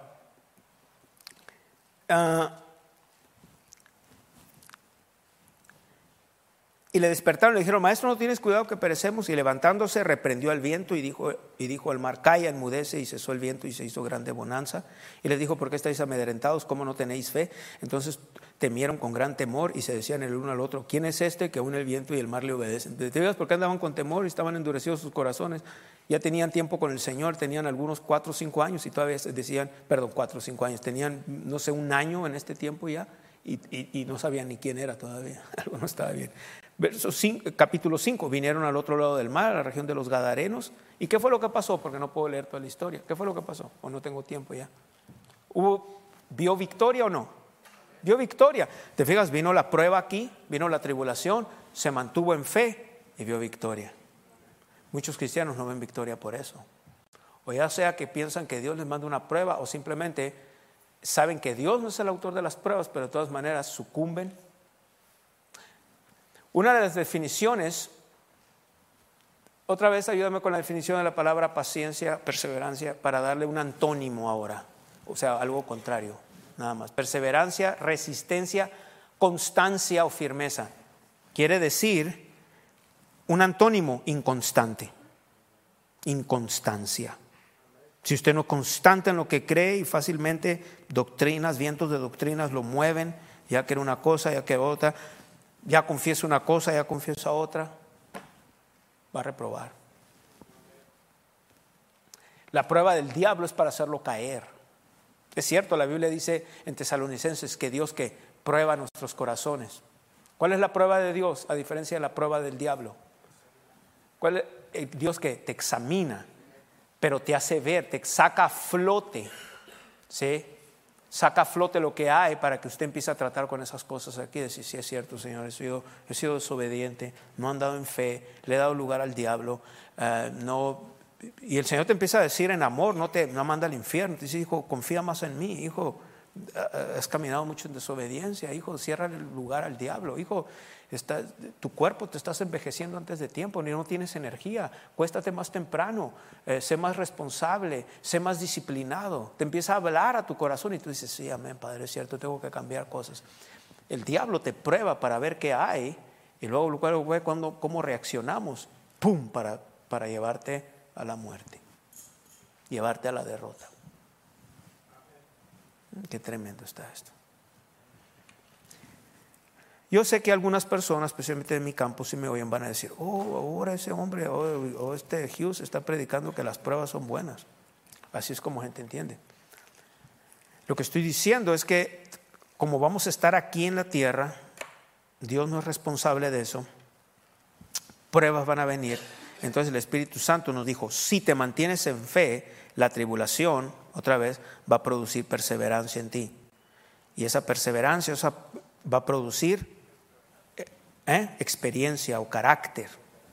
y le despertaron, le dijeron, maestro, ¿no tienes cuidado que perecemos? Y levantándose reprendió al viento y dijo al mar, calla, enmudece, y cesó el viento y se hizo grande bonanza. Y les dijo, ¿por qué estáis amedrentados? ¿Cómo no tenéis fe? Entonces temieron con gran temor y se decían el uno al otro, ¿quién es este que aún el viento y el mar le obedecen? ¿Te digas por qué andaban con temor y estaban endurecidos sus corazones? Ya tenían tiempo con el Señor, tenían algunos 4 o 5 años y todavía decían, 4 o 5 años, tenían no sé, un año en este tiempo ya y no sabían ni quién era todavía, algo no estaba bien. Capítulo 5, vinieron al otro lado del mar, a la región de los Gadarenos. ¿Y qué fue lo que pasó? Porque no puedo leer toda la historia. ¿Qué fue lo que pasó? O no tengo tiempo ya. ¿Vio victoria o no? Vio victoria. ¿Te fijas? Vino la prueba aquí, vino la tribulación, se mantuvo en fe y vio victoria. Muchos cristianos no ven victoria por eso. O ya sea que piensan que Dios les manda una prueba o simplemente saben que Dios no es el autor de las pruebas, pero de todas maneras sucumben. Una de las definiciones, otra vez ayúdame con la definición de la palabra paciencia, perseverancia, para darle un antónimo ahora, o sea, algo contrario, nada más. Perseverancia, resistencia, constancia o firmeza. Quiere decir un antónimo, inconstante, inconstancia. Si usted no es constante en lo que cree y fácilmente doctrinas, vientos de doctrinas lo mueven, ya que era una cosa, ya que otra. Ya confiesa una cosa, ya confiesa otra, va a reprobar. La prueba del diablo es para hacerlo caer. Es cierto, la Biblia dice en Tesalonicenses que Dios que prueba nuestros corazones. ¿Cuál es la prueba de Dios a diferencia de la prueba del diablo? ¿Cuál es el Dios que te examina, pero te hace ver, te saca a flote, ¿sí? Saca a flote lo que hay para que usted empiece a tratar con esas cosas aquí y decir, sí es cierto, Señor, he sido desobediente, no he andado en fe, le he dado lugar al diablo, y el Señor te empieza a decir en amor, no manda al infierno, te dice, hijo, confía más en mí, hijo, has caminado mucho en desobediencia, hijo, cierra el lugar al diablo, hijo, tu cuerpo te estás envejeciendo antes de tiempo, ni no tienes energía, cuéstate más temprano, sé más responsable, sé más disciplinado. Te empieza a hablar a tu corazón y tú dices, sí, amén, Padre, es cierto, tengo que cambiar cosas. El diablo te prueba para ver qué hay y luego ve cómo reaccionamos, ¡pum!, para llevarte a la muerte, llevarte a la derrota. Qué tremendo está esto. Yo sé que algunas personas, especialmente en mi campo, si me oyen, van a decir, ahora ese hombre o este Hughes está predicando que las pruebas son buenas. Así es como gente entiende. Lo que estoy diciendo es que como vamos a estar aquí en la tierra, Dios no es responsable de eso. Pruebas van a venir. Entonces el Espíritu Santo nos dijo, si te mantienes en fe, la tribulación, otra vez, va a producir perseverancia en ti. Y esa perseverancia va a producir experiencia o carácter.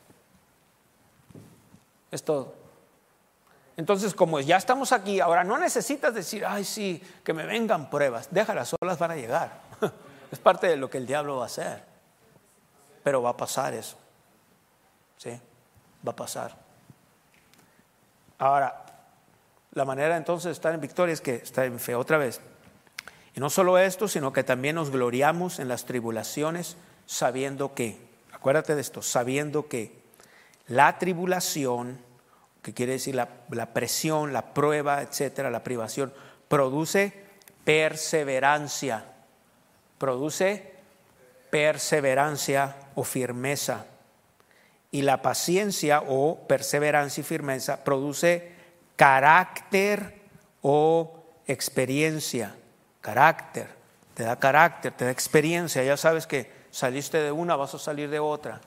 Es todo. Entonces, como ya estamos aquí, ahora no necesitas decir, ay sí, que me vengan pruebas. Déjalas, solas van a llegar. Es parte de lo que el diablo va a hacer. Pero va a pasar eso. ¿Sí? Va a pasar. Ahora, la manera entonces de estar en victoria es que está en fe. Otra vez. Y no solo esto, sino que también nos gloriamos en las tribulaciones, sabiendo que, acuérdate de esto, sabiendo que la tribulación, que quiere decir la presión, la prueba, etcétera, la privación, produce perseverancia. Produce perseverancia o firmeza. Y la paciencia o perseverancia y firmeza produce carácter o experiencia. Carácter, te da experiencia. Ya sabes que saliste de una, vas a salir de otra.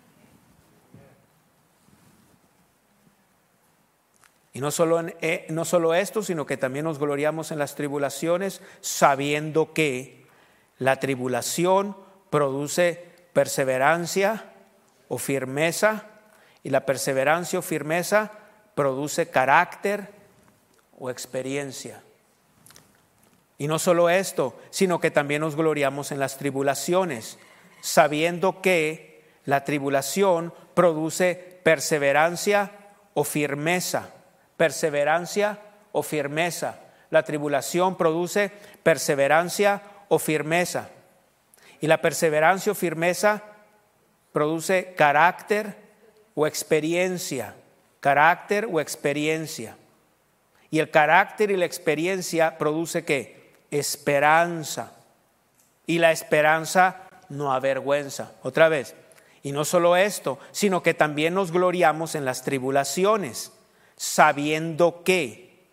Y no solo esto, sino que también nos gloriamos en las tribulaciones, sabiendo que la tribulación produce perseverancia o firmeza, y la perseverancia o firmeza produce carácter o experiencia. Y no solo esto, sino que también nos gloriamos en las tribulaciones, sabiendo que la tribulación produce perseverancia o firmeza. Perseverancia o firmeza. La tribulación produce perseverancia o firmeza. Y la perseverancia o firmeza produce carácter o experiencia. Carácter o experiencia. Y el carácter y la experiencia produce ¿qué? Esperanza. Y la esperanza no avergüenza. Otra vez. Y no solo esto, sino que también nos gloriamos en las tribulaciones, sabiendo que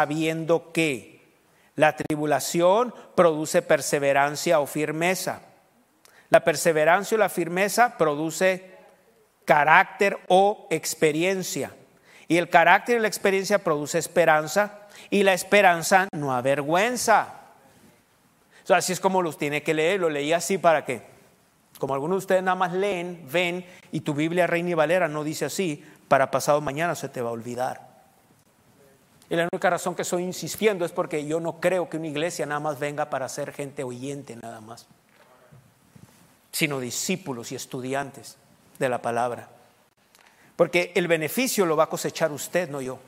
la tribulación produce perseverancia o firmeza. La perseverancia o la firmeza produce carácter o experiencia. Y el carácter y la experiencia produce esperanza, y la esperanza no avergüenza. O sea, así es como los tiene que leer. Lo leí así para que, como algunos de ustedes nada más leen, ven, y tu Biblia Reina y Valera no dice así, para pasado mañana se te va a olvidar. Y la única razón que estoy insistiendo es porque yo no creo que una iglesia nada más venga para ser gente oyente nada más, sino discípulos y estudiantes de la palabra. Porque el beneficio lo va a cosechar usted, no yo.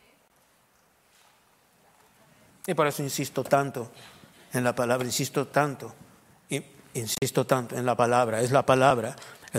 Y por eso insisto tanto en la palabra, insisto tanto en la palabra. Es la palabra,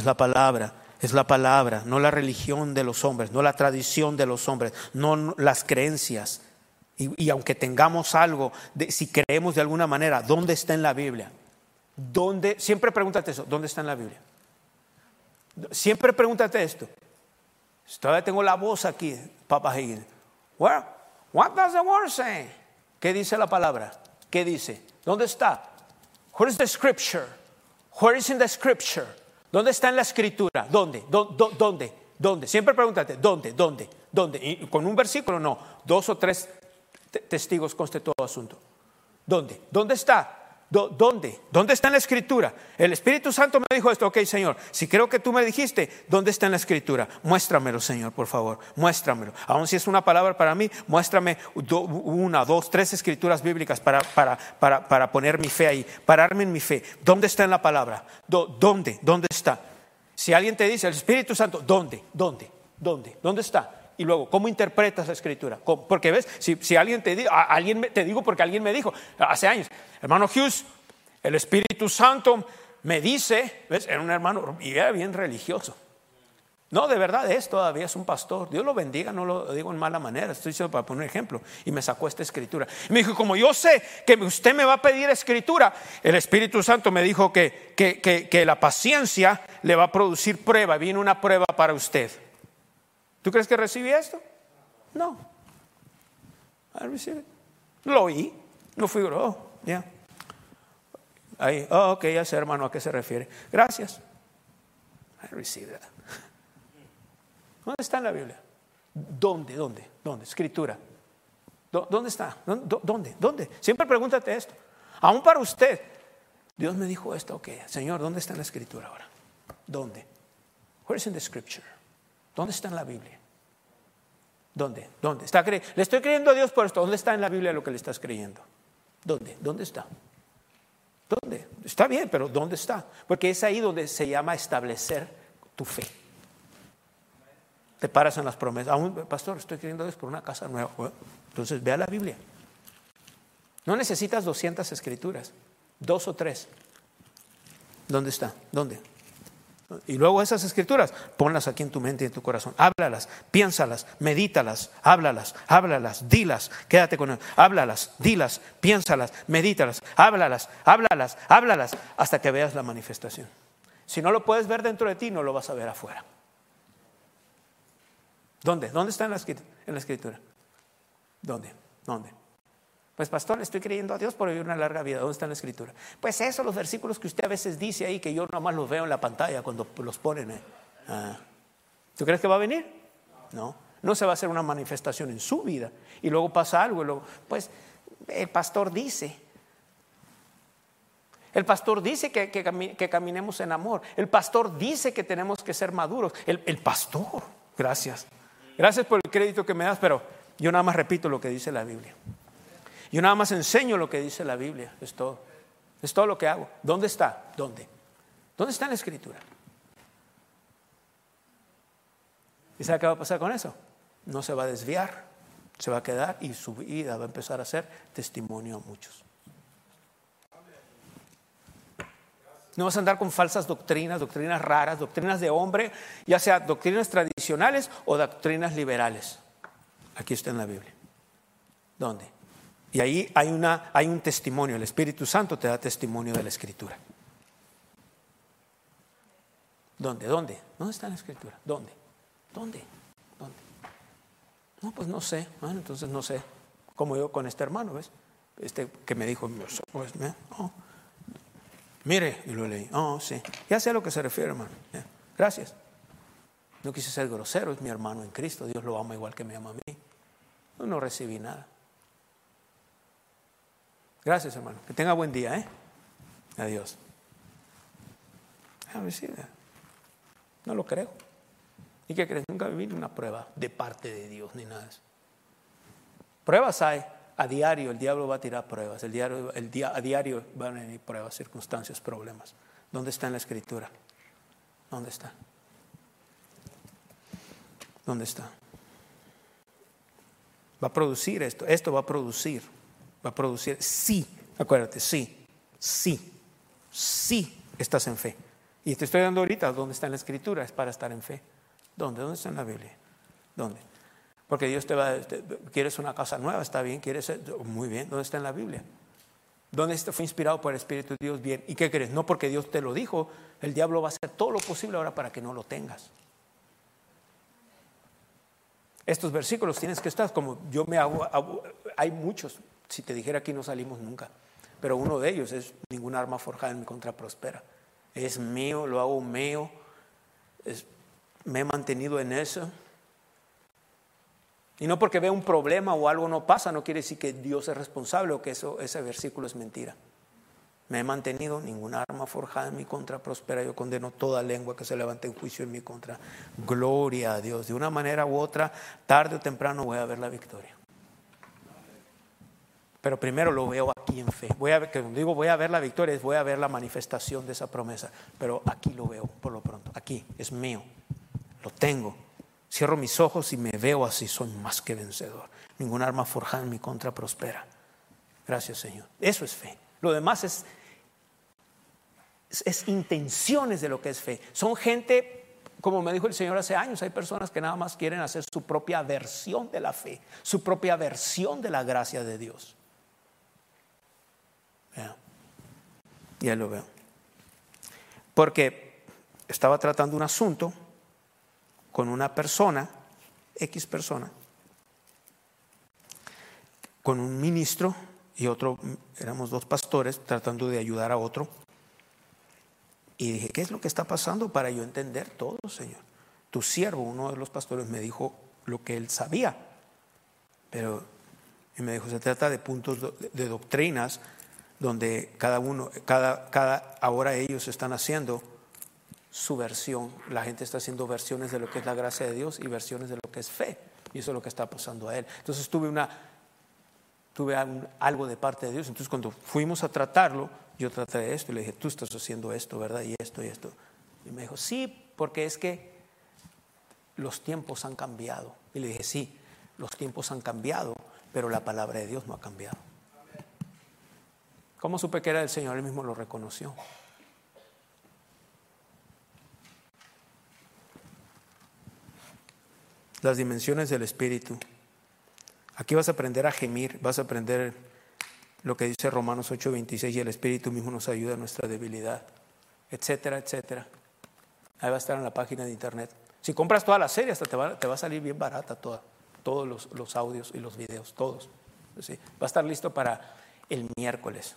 no la religión de los hombres, no la tradición de los hombres, no las creencias. Y aunque tengamos algo, si creemos de alguna manera, ¿dónde está en la Biblia? Siempre pregúntate eso, ¿dónde está en la Biblia? Siempre pregúntate esto. Todavía tengo la voz aquí, Papa Higgins. What does the word say? ¿Qué dice la palabra? ¿Qué dice? ¿Dónde está? Where is the scripture? Where is in the scripture? ¿Dónde está en la escritura? ¿Dónde? ¿Dónde? Siempre pregúntate, ¿dónde? Y con un versículo no, 2 o 3 testigos conste todo asunto. ¿Dónde está? ¿Dónde está en la escritura? El Espíritu Santo me dijo esto. Ok, Señor, si creo que tú me dijiste, ¿dónde está en la escritura? Muéstramelo, Señor, por favor, muéstramelo. Aun si es una palabra para mí, muéstrame 1, 2, 3 escrituras bíblicas para poner mi fe ahí, pararme en mi fe. ¿Dónde está en la palabra? ¿Dónde está? Si alguien te dice, el Espíritu Santo, ¿dónde está? Y luego, ¿cómo interpretas la escritura? Porque ves, si alguien te digo porque alguien me dijo hace años, hermano Hughes, el Espíritu Santo me dice, ¿ves? Era un hermano y era bien religioso. No, de verdad todavía es un pastor. Dios lo bendiga, no lo digo en mala manera, estoy diciendo para poner un ejemplo. Y me sacó esta escritura. Y me dijo, como yo sé que usted me va a pedir escritura, el Espíritu Santo me dijo que la paciencia le va a producir prueba. Viene una prueba para usted. ¿Tú crees que recibí esto? No. Lo oí. No fui, ya. Ahí, ok, ya sé, hermano, ¿a qué se refiere? Gracias. I received that. ¿Dónde está en la Biblia? ¿Dónde? Escritura. ¿Dónde está? ¿Dónde? Siempre pregúntate esto. Aún para usted. Dios me dijo esto, ok. Señor, ¿dónde está en la escritura ahora? ¿Dónde? Where is in the scripture? ¿Dónde está en la Biblia? ¿Dónde? Le estoy creyendo a Dios por esto. ¿Dónde está en la Biblia lo que le estás creyendo? ¿Dónde está? ¿Dónde? Está bien, pero ¿dónde está? Porque es ahí donde se llama establecer tu fe. Te paras en las promesas. Pastor, estoy queriendo Dios por una casa nueva. Bueno, entonces ve a la Biblia. No necesitas 200 escrituras, 2 o 3. ¿Dónde está? ¿Dónde? Y luego esas escrituras, ponlas aquí en tu mente y en tu corazón. Háblalas, piénsalas, medítalas, háblalas, dilas, quédate con él. Háblalas, dilas, piénsalas, medítalas, háblalas, hasta que veas la manifestación. Si no lo puedes ver dentro de ti, no lo vas a ver afuera. ¿Dónde? ¿Dónde está en la escritura? ¿Dónde? Pues pastor, le estoy creyendo a Dios por vivir una larga vida. ¿Dónde está en la escritura? Pues eso, los versículos que usted a veces dice ahí, que yo nomás los veo en la pantalla cuando los ponen. ¿Tú crees que va a venir? No se va a hacer una manifestación en su vida. Y luego pasa algo, y luego, pues el pastor dice. El pastor dice que caminemos en amor. El pastor dice que tenemos que ser maduros. El pastor, gracias por el crédito que me das, pero yo nada más repito lo que dice la Biblia. Yo nada más enseño lo que dice la Biblia, es todo. Es todo lo que hago. ¿Dónde está? ¿Dónde está en la escritura? ¿Y sabe qué va a pasar con eso? No se va a desviar, se va a quedar y su vida va a empezar a ser testimonio a muchos. No vas a andar con falsas doctrinas raras, doctrinas de hombre, ya sea doctrinas tradicionales o doctrinas liberales. Aquí está en la Biblia. ¿Dónde? Y ahí hay un testimonio. El Espíritu Santo te da testimonio de la Escritura. ¿Dónde está en la Escritura? ¿Dónde? No, pues no sé. Bueno, entonces no sé. Como yo con este hermano, ¿ves? Que me dijo, pues, mire, y lo leí. Sí. Ya sé a lo que se refiere, hermano. Gracias. No quise ser grosero, es mi hermano en Cristo. Dios lo ama igual que me ama a mí. No recibí nada. Gracias, hermano. Que tenga buen día, Adiós. No lo creo. ¿Y qué crees? Nunca viví una prueba de parte de Dios ni nada de eso. Pruebas hay. A diario el diablo va a tirar pruebas. A diario van a venir pruebas, circunstancias, problemas. ¿Dónde está en la Escritura? ¿Dónde está? Va a producir esto. Esto va a producir. Sí, acuérdate, sí estás en fe. Y te estoy dando ahorita dónde está en la Escritura, es para estar en fe. ¿Dónde está en la Biblia? ¿Dónde? Porque Dios quieres una casa nueva, está bien, muy bien, ¿dónde está en la Biblia? ¿Dónde esto fue inspirado por el Espíritu de Dios? Bien, ¿y qué crees? No porque Dios te lo dijo, el diablo va a hacer todo lo posible ahora para que no lo tengas. Estos versículos tienes que estar como yo me hago, hay muchos. Si te dijera aquí no salimos nunca, pero uno de ellos es: ninguna arma forjada en mi contra prospera. Es mío, lo hago mío, me he mantenido en eso. Y no porque vea un problema o algo no pasa, no quiere decir que Dios es responsable o que ese versículo es mentira. Me he mantenido, ninguna arma forjada en mi contra prospera. Yo condeno toda lengua que se levante en juicio en mi contra. Gloria a Dios. De una manera u otra, tarde o temprano voy a ver la victoria. Pero primero lo veo aquí en fe. Voy a ver la victoria, voy a ver la manifestación de esa promesa. Pero aquí lo veo por lo pronto. Aquí es mío. Lo tengo. Cierro mis ojos y me veo así. Soy más que vencedor. Ninguna arma forjada en mi contra prospera. Gracias, Señor. Eso es fe. Lo demás es intenciones de lo que es fe. Son gente, como me dijo el Señor hace años, hay personas que nada más quieren hacer su propia versión de la fe, su propia versión de la gracia de Dios. Ya lo veo. Porque estaba tratando un asunto con una persona, X persona, con un ministro y otro, éramos 2 pastores tratando de ayudar a otro. Y dije, ¿qué es lo que está pasando para yo entender todo, Señor? Tu siervo, uno de los pastores, me dijo lo que él sabía. Y me dijo, se trata de puntos de doctrinas donde ahora ellos están haciendo su versión. La gente está haciendo versiones de lo que es la gracia de Dios y versiones de lo que es fe. Y eso es lo que está pasando a él. Entonces tuve algo de parte de Dios. Entonces cuando fuimos a tratarlo, yo traté de esto y le dije, tú estás haciendo esto, ¿verdad? Y esto y esto. Y me dijo, sí, porque es que los tiempos han cambiado. Y le dije, sí, los tiempos han cambiado, pero la palabra de Dios no ha cambiado. ¿Cómo supe que era del Señor? Él mismo lo reconoció. Las dimensiones del Espíritu. Aquí vas a aprender a gemir, vas a aprender lo que dice Romanos 8:26, y el Espíritu mismo nos ayuda en nuestra debilidad, etcétera, etcétera. Ahí va a estar en la página de internet. Si compras toda la serie, hasta te va a salir bien barata todos los audios y los videos, todos. ¿Sí? Va a estar listo para el miércoles.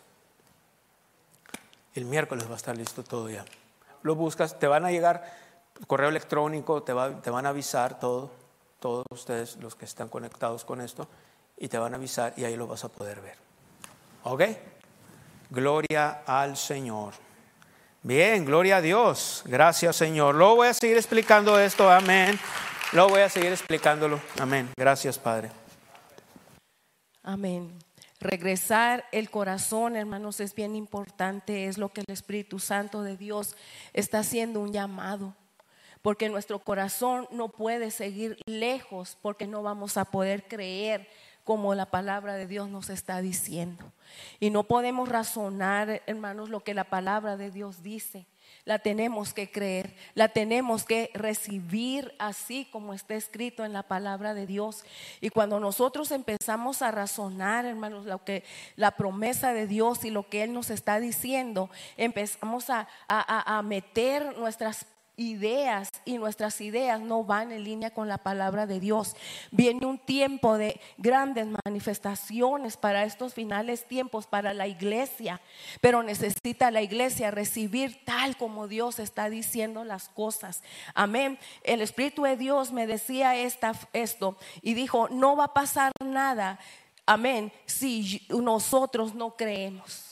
El miércoles va a estar listo todo ya. Lo buscas, te van a llegar correo electrónico, te van a avisar todos ustedes los que están conectados con esto, y te van a avisar y ahí lo vas a poder ver. ¿Ok? Gloria al Señor. Bien, gloria a Dios. Gracias, Señor. Luego voy a seguir explicando esto. Amén. Luego voy a seguir explicándolo. Amén. Gracias, Padre. Amén. Regresar el corazón, hermanos, es bien importante. Es lo que el Espíritu Santo de Dios está haciendo un llamado. Porque nuestro corazón no puede seguir lejos, porque no vamos a poder creer como la palabra de Dios nos está diciendo. Y no podemos razonar, hermanos, lo que la palabra de Dios dice. La tenemos que creer, la tenemos que recibir así como está escrito en la palabra de Dios. Y cuando nosotros empezamos a razonar, hermanos, lo que la promesa de Dios y lo que Él nos está diciendo, empezamos a meter nuestras ideas, y nuestras ideas no van en línea con la palabra de Dios. Viene un tiempo de grandes manifestaciones para estos finales tiempos para la iglesia, pero necesita la iglesia recibir tal como Dios está diciendo las cosas. Amén. El Espíritu de Dios me decía esto y dijo: no va a pasar nada, amén, si nosotros no creemos.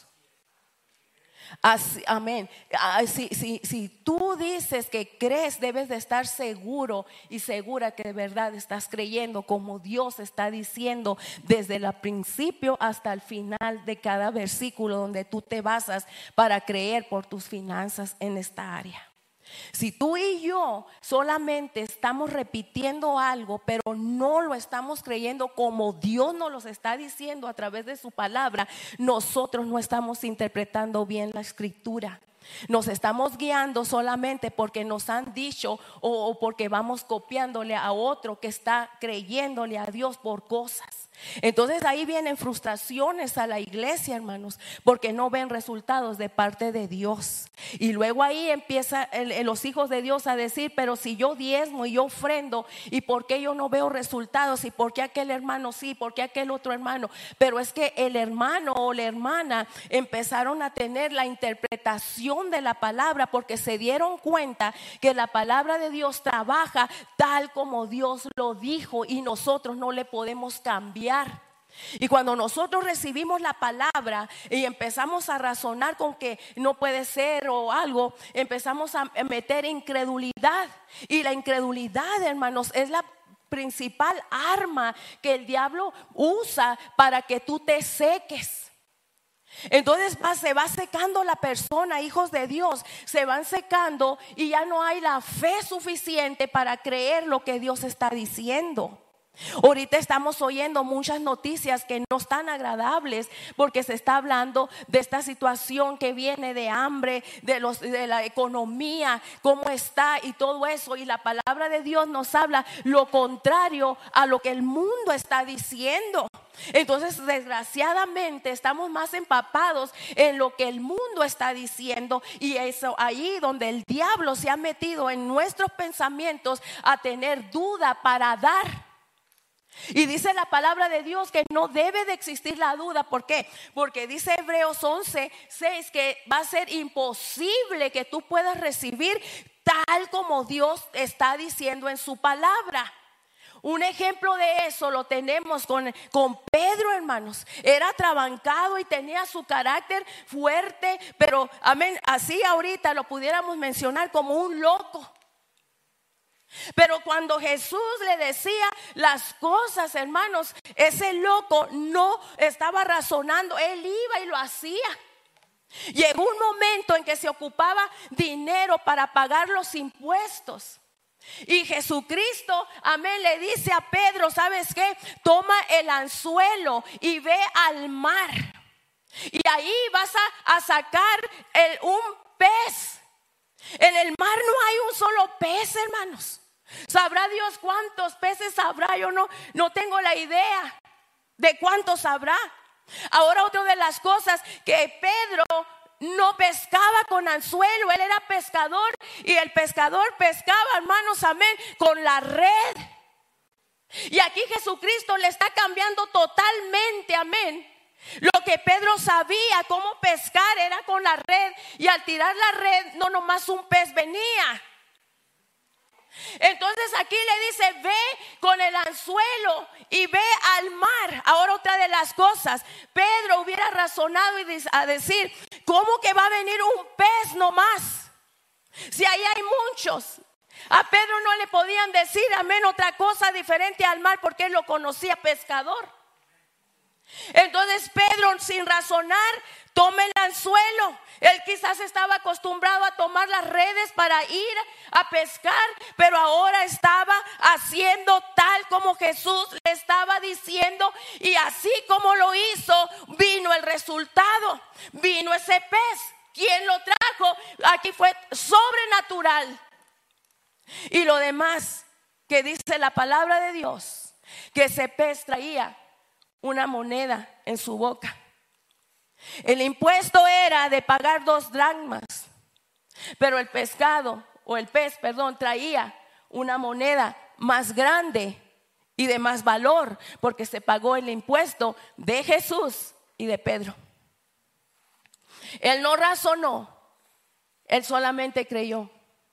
Así, amén. Si tú dices que crees, debes de estar seguro y segura que de verdad estás creyendo como Dios está diciendo desde el principio hasta el final de cada versículo donde tú te basas para creer por tus finanzas en esta área. Si tú y yo solamente estamos repitiendo algo, pero no lo estamos creyendo como Dios nos lo está diciendo a través de su palabra, nosotros no estamos interpretando bien la escritura. Nos estamos guiando solamente porque nos han dicho o porque vamos copiándole a otro que está creyéndole a Dios por cosas. Entonces ahí vienen frustraciones a la iglesia, hermanos, porque no ven resultados de parte de Dios. Y luego ahí empiezan los hijos de Dios a decir: pero si yo diezmo y yo ofrendo, ¿y por qué yo no veo resultados? ¿Y por qué aquel hermano sí? ¿Por qué aquel otro hermano? Pero es que el hermano o la hermana empezaron a tener la interpretación de la palabra, porque se dieron cuenta que la palabra de Dios trabaja tal como Dios lo dijo y nosotros no le podemos cambiar. Y cuando nosotros recibimos la palabra y empezamos a razonar con que no puede ser o algo, empezamos a meter incredulidad. Y la incredulidad, hermanos, es la principal arma que el diablo usa para que tú te seques. Entonces se va secando la persona, hijos de Dios, se van secando y ya no hay la fe suficiente para creer lo que Dios está diciendo. Ahorita estamos oyendo muchas noticias que no están agradables, porque se está hablando de esta situación que viene de hambre, de la economía, cómo está y todo eso. Y la palabra de Dios nos habla lo contrario a lo que el mundo está diciendo. Entonces, desgraciadamente, estamos más empapados en lo que el mundo está diciendo, y eso ahí donde el diablo se ha metido en nuestros pensamientos a tener duda para dar. Y dice la palabra de Dios que no debe de existir la duda. ¿Por qué? Porque dice Hebreos 11:6 que va a ser imposible que tú puedas recibir tal como Dios está diciendo en su palabra. Un ejemplo de eso lo tenemos con Pedro, hermanos. Era atrabancado y tenía su carácter fuerte, pero amén, así ahorita lo pudiéramos mencionar como un loco. Pero cuando Jesús le decía las cosas, hermanos, ese loco no estaba razonando, él iba y lo hacía. Llegó un momento en que se ocupaba dinero para pagar los impuestos. Y Jesucristo, amén, le dice a Pedro, ¿sabes qué? Toma el anzuelo y ve al mar. Y ahí vas a sacar un pez. En el mar no hay un solo pez, hermanos. ¿Sabrá Dios cuántos peces habrá? Yo no tengo la idea de cuántos habrá. Ahora, otra de las cosas que Pedro no pescaba con anzuelo, él era pescador, y el pescador pescaba, hermanos, amén, con la red. Y aquí Jesucristo le está cambiando totalmente, amén. Lo que Pedro sabía cómo pescar era con la red, y al tirar la red no nomás un pez venía. Entonces aquí le dice: ve con el anzuelo y ve al mar. Ahora, otra de las cosas, Pedro hubiera razonado a decir: ¿cómo que va a venir un pez nomás? Si ahí hay muchos. A Pedro no le podían decir, amén, otra cosa diferente al mar, porque él lo conocía pescador. Entonces Pedro, sin razonar, toma el anzuelo. Él quizás estaba acostumbrado a tomar las redes para ir a pescar, pero ahora estaba haciendo tal como Jesús le estaba diciendo, y así como lo hizo, vino el resultado. Vino ese pez. ¿Quién lo trajo? Aquí fue sobrenatural. Y lo demás que dice la palabra de Dios, que ese pez traía una moneda en su boca. El impuesto era de pagar 2 dracmas, pero el pez, traía una moneda más grande y de más valor, porque se pagó el impuesto de Jesús y de Pedro. Él no razonó, él solamente creyó,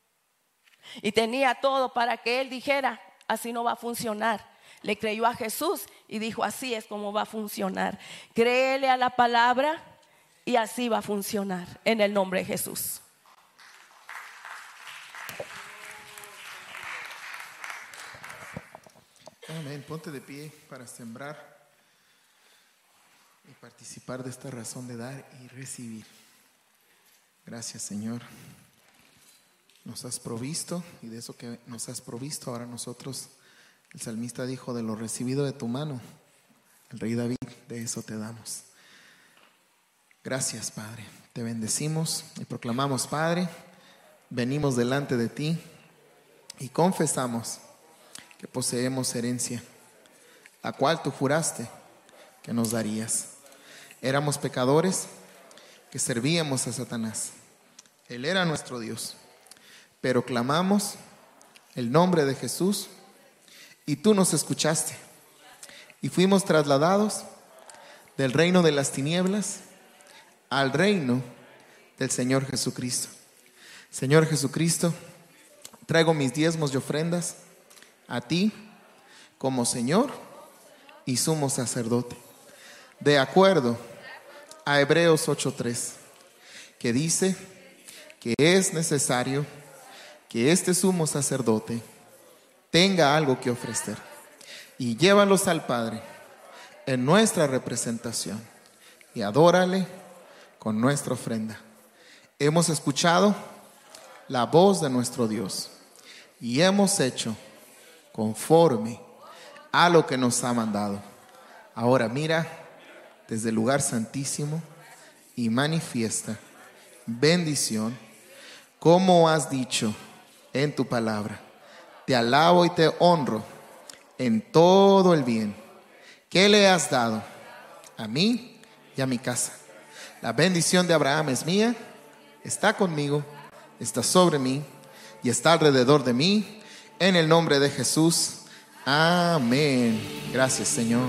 y tenía todo para que él dijera: así no va a funcionar. Le creyó a Jesús y dijo: así es como va a funcionar. Créele a la palabra y así va a funcionar, en el nombre de Jesús. Amén. Ponte de pie para sembrar y participar de esta razón de dar y recibir. Gracias, Señor. Nos has provisto, y de eso que nos has provisto, ahora nosotros, el salmista dijo: de lo recibido de tu mano, el rey David, de eso te damos. Gracias, Padre. Te bendecimos y proclamamos, Padre, venimos delante de ti y confesamos que poseemos herencia, la cual tú juraste que nos darías. Éramos pecadores que servíamos a Satanás. Él era nuestro Dios, pero clamamos el nombre de Jesús y tú nos escuchaste, y fuimos trasladados del reino de las tinieblas al reino del Señor Jesucristo. Señor Jesucristo, traigo mis diezmos y ofrendas a ti como Señor y sumo sacerdote, de acuerdo a Hebreos 8:3, que dice que es necesario que este sumo sacerdote tenga algo que ofrecer, y llévalos al Padre en nuestra representación y adórale con nuestra ofrenda. Hemos escuchado la voz de nuestro Dios y hemos hecho conforme a lo que nos ha mandado. Ahora mira desde el lugar santísimo y manifiesta bendición, como has dicho en tu palabra. Te alabo y te honro en todo el bien que le has dado a mí y a mi casa. La bendición de Abraham es mía, está conmigo, está sobre mí y está alrededor de mí, en el nombre de Jesús. Amén. Gracias, Señor.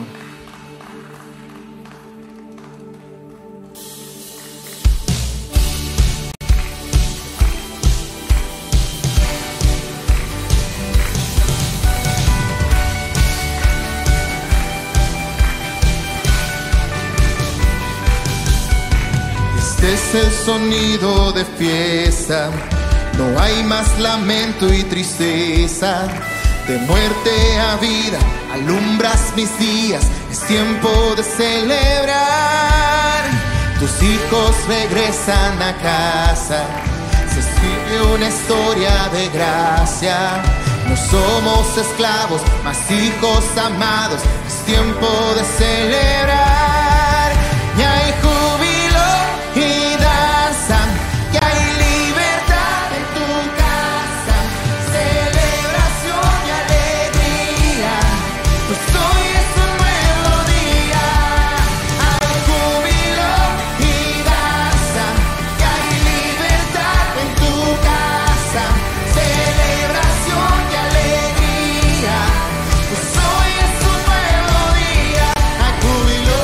Este es el sonido de fiesta, no hay más lamento y tristeza. De muerte a vida alumbras mis días, es tiempo de celebrar. Tus hijos regresan a casa, se escribe una historia de gracia. No somos esclavos, mas hijos amados. Es tiempo de celebrar. Y hay júbilo y danza, y hay libertad en tu casa, celebración y alegría, pues hoy es un nuevo día. Hay júbilo y danza, y hay libertad en tu casa, celebración y alegría, pues hoy es un nuevo día. Hay júbilo.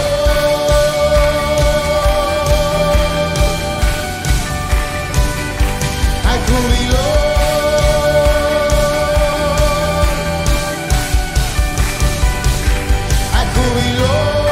Hay júbilo. Hay júbilo.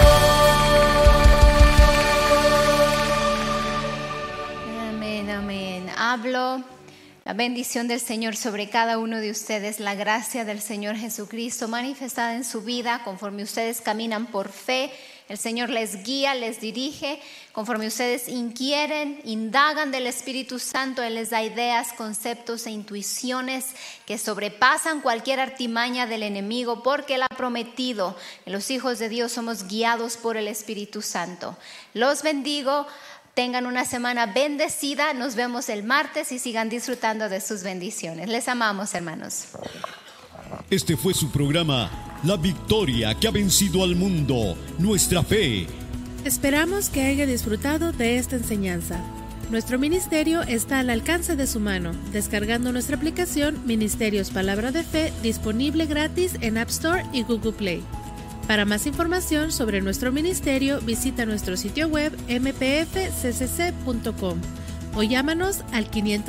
Amén, amén. Hablo la bendición del Señor sobre cada uno de ustedes, la gracia del Señor Jesucristo manifestada en su vida conforme ustedes caminan por fe. El Señor les guía, les dirige, conforme ustedes inquieren, indagan del Espíritu Santo. Él les da ideas, conceptos e intuiciones que sobrepasan cualquier artimaña del enemigo, porque Él ha prometido que los hijos de Dios somos guiados por el Espíritu Santo. Los bendigo. Tengan una semana bendecida. Nos vemos el martes y sigan disfrutando de sus bendiciones. Les amamos, hermanos. Este fue su programa, La Victoria que ha vencido al mundo, nuestra fe. Esperamos que haya disfrutado de esta enseñanza. Nuestro ministerio está al alcance de su mano, descargando nuestra aplicación Ministerios Palabra de Fe, disponible gratis en App Store y Google Play. Para más información sobre nuestro ministerio, visita nuestro sitio web mpfccc.com o llámanos al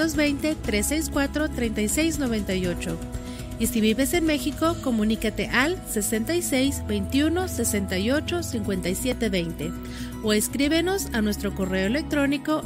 520-364-3698. Y si vives en México, comunícate al 66 21 68 57 20 o escríbenos a nuestro correo electrónico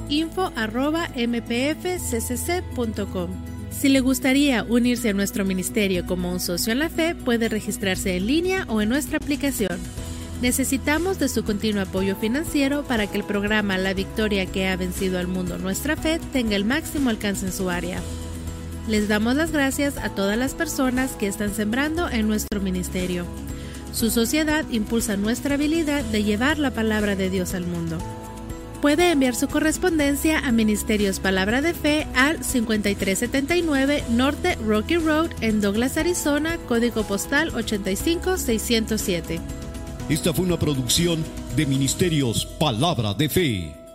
info@mpfccc.com. Si le gustaría unirse a nuestro ministerio como un socio en la fe, puede registrarse en línea o en nuestra aplicación. Necesitamos de su continuo apoyo financiero para que el programa La Victoria que ha vencido al mundo, nuestra fe, tenga el máximo alcance en su área. Les damos las gracias a todas las personas que están sembrando en nuestro ministerio. Su sociedad impulsa nuestra habilidad de llevar la palabra de Dios al mundo. Puede enviar su correspondencia a Ministerios Palabra de Fe al 5379 Norte Rocky Road en Douglas, Arizona, código postal 85607. Esta fue una producción de Ministerios Palabra de Fe.